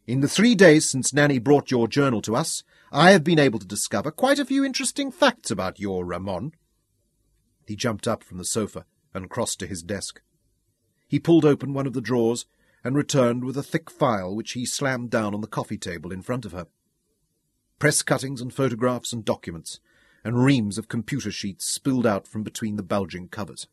In the 3 days since Nanny brought your journal to us, I have been able to discover quite a few interesting facts about your Ramon." He jumped up from the sofa and crossed to his desk. He pulled open one of the drawers and returned with a thick file which he slammed down on the coffee table in front of her. Press cuttings and photographs and documents, and reams of computer sheets spilled out from between the bulging covers.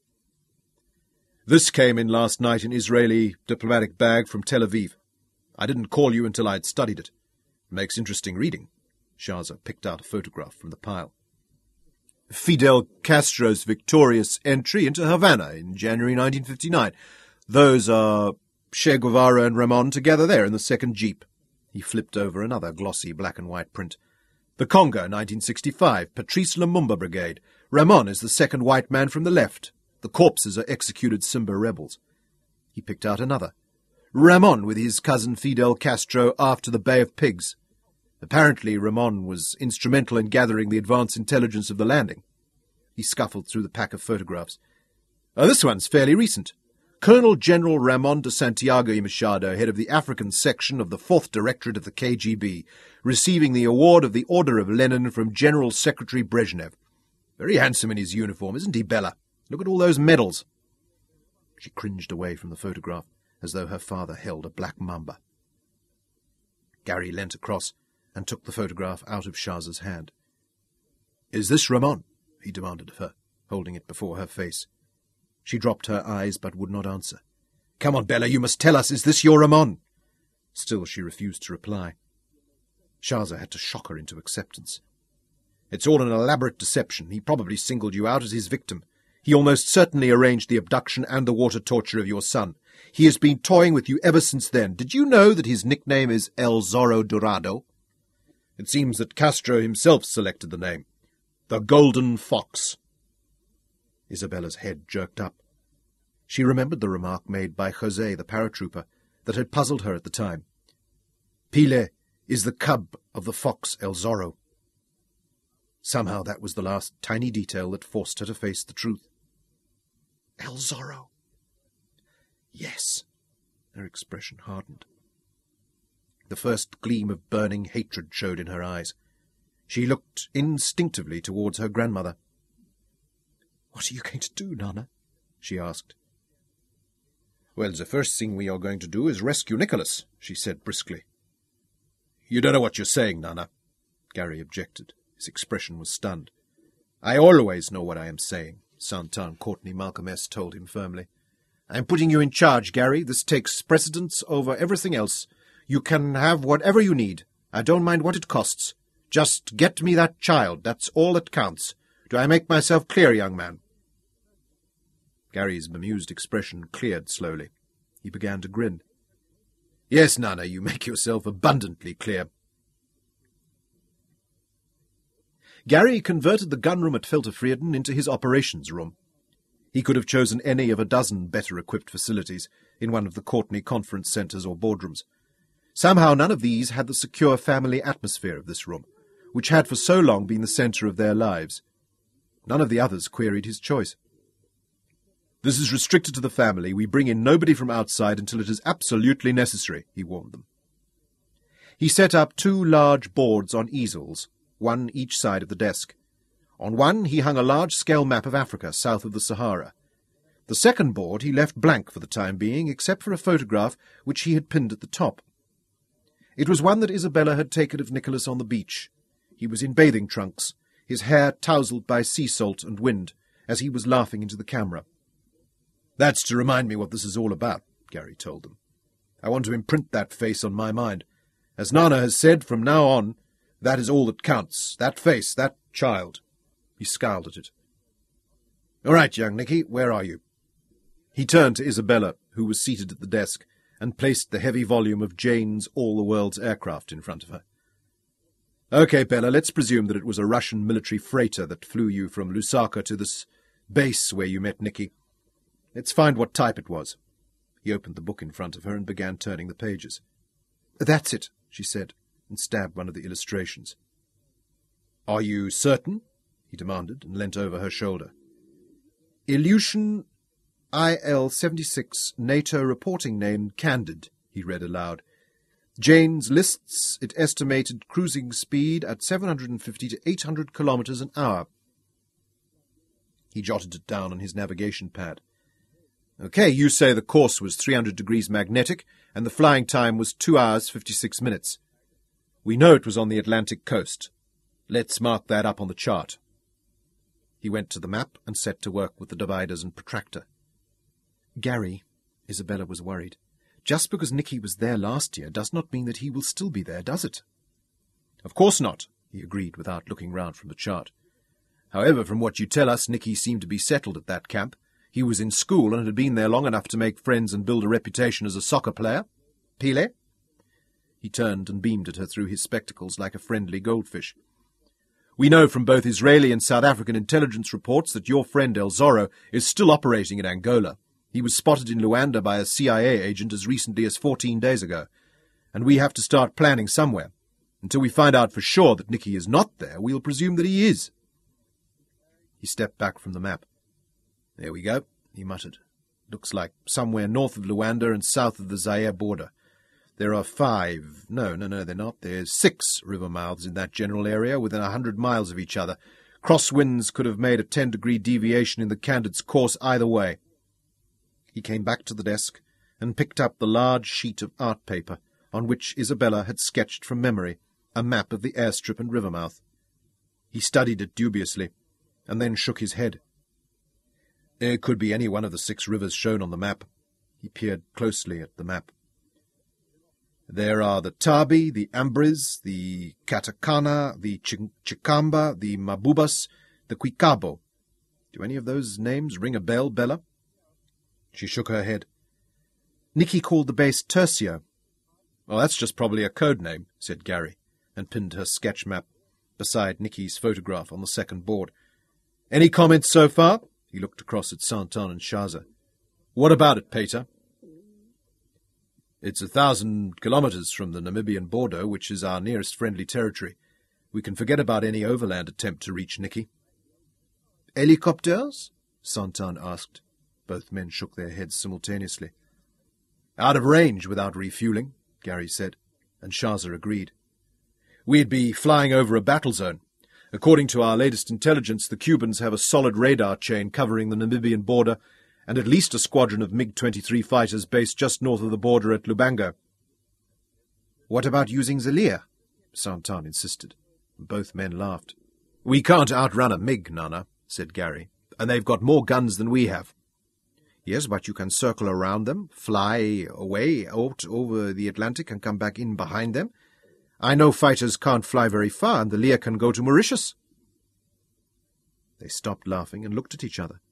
"This came in last night in Israeli diplomatic bag from Tel Aviv. I didn't call you until I'd studied it. Makes interesting reading." Shaza picked out a photograph from the pile. "Fidel Castro's victorious entry into Havana in January 1959. Those are Che Guevara and Ramon together there in the second jeep." He flipped over another glossy black-and-white print. "The Congo, 1965, Patrice Lumumba Brigade. Ramon is the second white man from the left. The corpses are executed Simba rebels." He picked out another. "Ramon with his cousin Fidel Castro after the Bay of Pigs. Apparently Ramon was instrumental in gathering the advance intelligence of the landing." He scuffled through the pack of photographs. "This one's fairly recent. Colonel General Ramon de Santiago y Machado, head of the African section of the 4th Directorate of the KGB, receiving the award of the Order of Lenin from General Secretary Brezhnev. Very handsome in his uniform, isn't he, Bella? Look at all those medals." She cringed away from the photograph, as though her father held a black mamba. Gary leant across and took the photograph out of Shaza's hand. "Is this Ramon?" he demanded of her, holding it before her face. She dropped her eyes but would not answer. "Come on, Bella, you must tell us, is this your Ramon?" Still she refused to reply. Shaza had to shock her into acceptance. "It's all an elaborate deception. He probably singled you out as his victim. He almost certainly arranged the abduction and the water torture of your son. He has been toying with you ever since then. Did you know that his nickname is El Zorro Dorado? It seems that Castro himself selected the name. The Golden Fox." Isabella's head jerked up. She remembered the remark made by José, the paratrooper, that had puzzled her at the time. "Pile is the cub of the fox El Zorro." Somehow that was the last tiny detail that forced her to face the truth. El Zorro. Yes. Her expression hardened. The first gleam of burning hatred showed in her eyes. She looked instinctively towards her grandmother. "What are you going to do, Nana?" she asked. "Well, the first thing we are going to do is rescue Nicholas," she said briskly. "You don't know what you're saying, Nana," Gary objected. His expression was stunned. "I always know what I am saying," Santan Courtney Malcolm S. told him firmly. "I'm putting you in charge, Gary. This takes precedence over everything else. You can have whatever you need. I don't mind what it costs. Just get me that child. That's all that counts. Do I make myself clear, young man?" Gary's bemused expression cleared slowly. He began to grin. "Yes, Nana, you make yourself abundantly clear." Gary converted the gunroom at Felter-Frieden into his operations room. He could have chosen any of a dozen better-equipped facilities in one of the Courtney conference centres or boardrooms. Somehow none of these had the secure family atmosphere of this room, which had for so long been the centre of their lives. None of the others queried his choice. "This is restricted to the family. We bring in nobody from outside until it is absolutely necessary," he warned them. He set up 2 large boards on easels, one each side of the desk. On one he hung a large-scale map of Africa south of the Sahara. The second board he left blank for the time being, except for a photograph which he had pinned at the top. It was one that Isabella had taken of Nicholas on the beach. He was in bathing trunks, his hair tousled by sea salt and wind, as he was laughing into the camera. "That's to remind me what this is all about," Gary told them. "I want to imprint that face on my mind. As Nana has said, from now on, that is all that counts. That face, that child." He scowled at it. "All right, young Nicky, where are you?" He turned to Isabella, who was seated at the desk, and placed the heavy volume of Jane's All the World's Aircraft in front of her. "Okay, Bella, let's presume that it was a Russian military freighter that flew you from Lusaka to this base where you met Nicky. Let's find what type it was." He opened the book in front of her and began turning the pages. "That's it," she said, and stabbed one of the illustrations. "Are you certain?" he demanded, and leant over her shoulder. "Ilyushin IL-76, NATO reporting name Candid," he read aloud. Jane's lists it estimated cruising speed at 750 to 800 kilometers an hour. He jotted it down on his navigation pad. Okay, you say the course was 300 degrees magnetic, and the flying time was 2 hours 56 minutes. We know it was on the Atlantic coast. Let's mark that up on the chart. He went to the map and set to work with the dividers and protractor. Gary, Isabella was worried. Just because Nicky was there last year does not mean that he will still be there, does it? Of course not, he agreed without looking round from the chart. However, from what you tell us, Nicky seemed to be settled at that camp. He was in school and had been there long enough to make friends and build a reputation as a soccer player. Pile? He turned and beamed at her through his spectacles like a friendly goldfish. We know from both Israeli and South African intelligence reports that your friend El Zorro is still operating in Angola. He was spotted in Luanda by a CIA agent as recently as 14 days ago. And we have to start planning somewhere. Until we find out for sure that Nicky is not there, we'll presume that he is. He stepped back from the map. There we go, he muttered. Looks like somewhere north of Luanda and south of the Zaire border. There are 5. No, they're not. There's 6 river mouths in that general area within 100 miles of each other. Crosswinds could have made a 10-degree deviation in the Candidate's course either way. He came back to the desk and picked up the large sheet of art paper on which Isabella had sketched from memory a map of the airstrip and river mouth. He studied it dubiously, and then shook his head. It could be any one of the 6 rivers shown on the map. He peered closely at the map. There are the Tabi, the Ambris, the Katakana, the Chikamba, the Mabubas, the Kwikabo. Do any of those names ring a bell, Bella? She shook her head. Nicky called the base Tercio. Well, that's just probably a code name, said Gary, and pinned her sketch map beside Nicky's photograph on the second board. Any comments so far? He looked across at Santon and Shaza. What about it, Pater? It's 1,000 kilometers from the Namibian border, which is our nearest friendly territory. We can forget about any overland attempt to reach Nicky. Helicopters? Santon asked. Both men shook their heads simultaneously. Out of range without refueling, Gary said, and Shaza agreed. We'd be flying over a battle zone. According to our latest intelligence, the Cubans have a solid radar chain covering the Namibian border and at least a squadron of MiG-23 fighters based just north of the border at Lubango. What about using the Lear? Santon insisted. Both men laughed. We can't outrun a MiG, Nana, said Gary, and they've got more guns than we have. Yes, but you can circle around them, fly away out over the Atlantic and come back in behind them. I know fighters can't fly very far, and the Lear can go to Mauritius. They stopped laughing and looked at each other.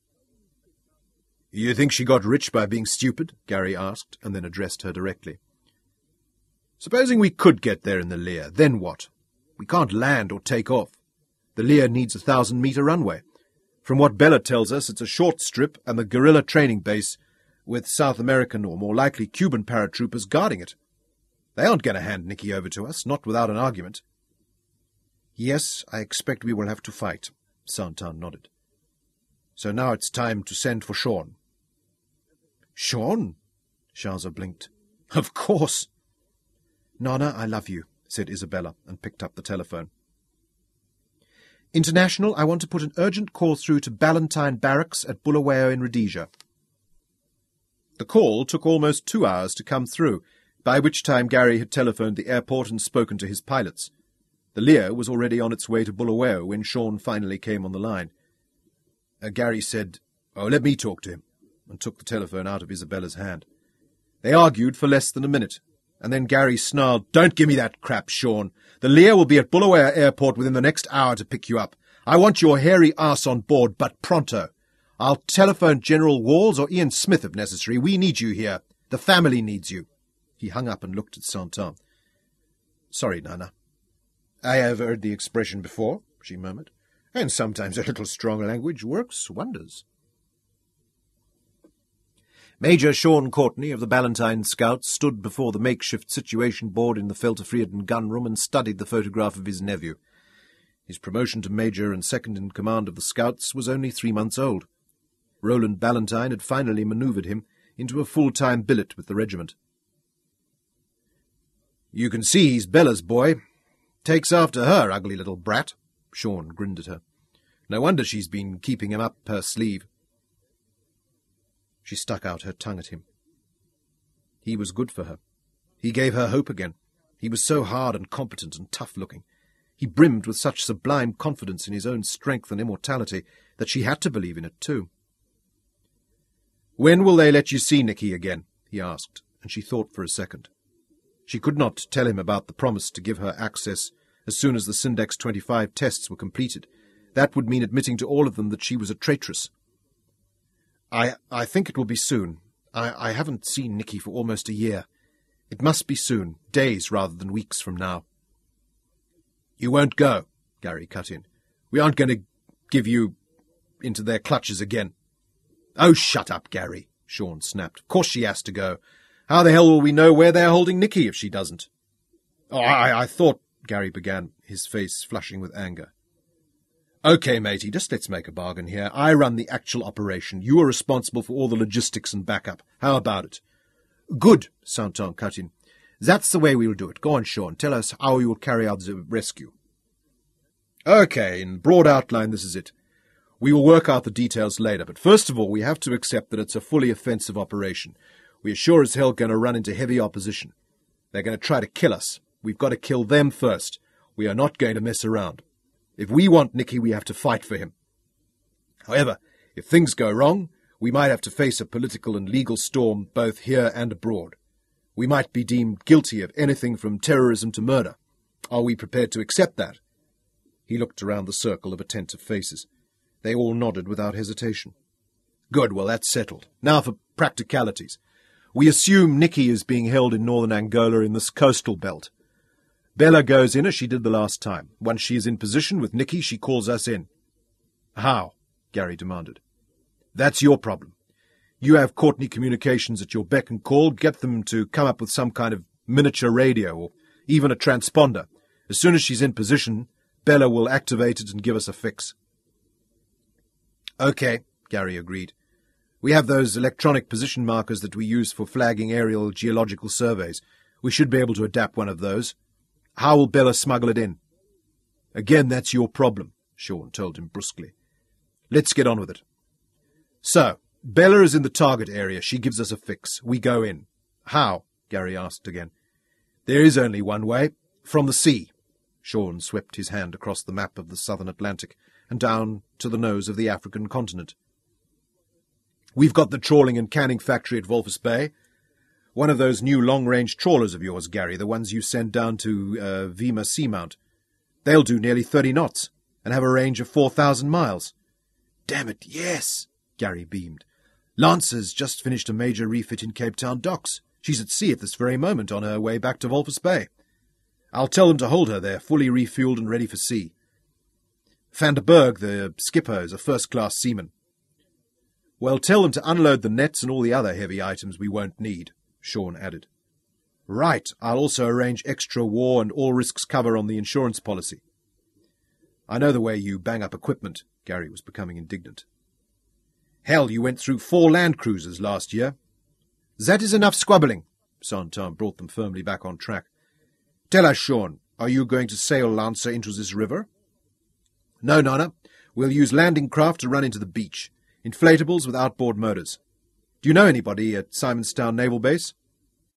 You think she got rich by being stupid? Gary asked, and then addressed her directly. Supposing we could get there in the Lear, then what? We can't land or take off. The Lear needs a 1,000-meter runway. From what Bella tells us, it's a short strip and the guerrilla training base, with South American or more likely Cuban paratroopers guarding it. They aren't going to hand Nicky over to us, not without an argument. Yes, I expect we will have to fight, Santon nodded. So now it's time to send for Sean. Sean? Shaza blinked. Of course. Nana, I love you, said Isabella, and picked up the telephone. International, I want to put an urgent call through to Ballantine Barracks at Bulawayo in Rhodesia. The call took almost 2 hours to come through, by which time Gary had telephoned the airport and spoken to his pilots. The Lear was already on its way to Bulawayo when Sean finally came on the line. Gary said, "Oh, let me talk to him," and took the telephone out of Isabella's hand. They argued for less than a minute, and then Gary snarled, "Don't give me that crap, Sean. The Lear will be at Bulawayo Airport within the next hour to pick you up. I want your hairy ass on board, but pronto. I'll telephone General Walls or Ian Smith if necessary. We need you here. The family needs you." He hung up and looked at Santon. "Sorry, Nana. I have heard the expression before," she murmured, "and sometimes a little strong language works wonders." Major Sean Courtney of the Ballantine Scouts stood before the makeshift situation board in the Felter-Frieden gun-room and studied the photograph of his nephew. His promotion to major and second-in-command of the Scouts was only 3 months old. Roland Ballantine had finally manoeuvred him into a full-time billet with the regiment. You can see he's Bella's boy. Takes after her, ugly little brat. Sean grinned at her. No wonder she's been keeping him up her sleeve. She stuck out her tongue at him. He was good for her. He gave her hope again. He was so hard and competent and tough-looking. He brimmed with such sublime confidence in his own strength and immortality that she had to believe in it too. "When will they let you see Nicky again?" he asked, and she thought for a second. She could not tell him about the promise to give her access as soon as the Syndex 25 tests were completed. That would mean admitting to all of them that she was a traitress. I think it will be soon. I haven't seen Nicky for almost a year. It must be soon, days rather than weeks from now." "You won't go," Gary cut in. "We aren't going to give you into their clutches again." "Oh, shut up, Gary," Sean snapped. "Of course she has to go. How the hell will we know where they're holding Nicky if she doesn't?" "Oh, I thought," Gary began, his face flushing with anger. "Okay, matey, just let's make a bargain here. I run the actual operation. You are responsible for all the logistics and backup. How about it?" "Good," Santon cut in. "That's the way we'll do it. Go on, Sean. Tell us how you will carry out the rescue." "Okay, in broad outline, this is it. We will work out the details later, but first of all we have to accept that it's a fully offensive operation. We are sure as hell going to run into heavy opposition. They're going to try to kill us. We've got to kill them first. We are not going to mess around. If we want Nicky, we have to fight for him. However, if things go wrong, we might have to face a political and legal storm both here and abroad. We might be deemed guilty of anything from terrorism to murder. Are we prepared to accept that?" He looked around the circle of attentive faces. They all nodded without hesitation. "Good, well, that's settled. Now for practicalities. We assume Nicky is being held in northern Angola in this coastal belt. Bella goes in as she did the last time. Once she is in position with Nicky, she calls us in." "How?" Gary demanded. "That's your problem. You have Courtney Communications at your beck and call. Get them to come up with some kind of miniature radio or even a transponder. As soon as she's in position, Bella will activate it and give us a fix." "Okay," Gary agreed. "We have those electronic position markers that we use for flagging aerial geological surveys. We should be able to adapt one of those. How will Bella smuggle it in?" "Again, that's your problem," Sean told him brusquely. "Let's get on with it. So, Bella is in the target area. She gives us a fix. We go in. How?" Gary asked again. "There is only one way. From the sea." Sean swept his hand across the map of the southern Atlantic and down to the nose of the African continent. "We've got the trawling and canning factory at Wolfers Bay. One of those new long-range trawlers of yours, Gary, the ones you send down to Vima Seamount. They'll do nearly 30 knots and have a range of 4,000 miles. "Damn it, yes," Gary beamed. "Lance's just finished a major refit in Cape Town docks. She's at sea at this very moment on her way back to Wolfers Bay. I'll tell them to hold her there, fully refueled and ready for sea. Van der Berg, the skipper, is a first-class seaman." "Well, tell them to unload the nets and all the other heavy items we won't need," Sean added. "Right, I'll also arrange extra war and all-risks cover on the insurance policy." "I know the way you bang up equipment," Gary was becoming indignant. "Hell, you went through 4 land cruisers last year." "That is enough squabbling." Santon brought them firmly back on track. "Tell us, Sean, are you going to sail Lancer into this river?" "No, Nana. We'll use landing craft to run into the beach. Inflatables with outboard motors. Do you know anybody at Simonstown Naval Base?"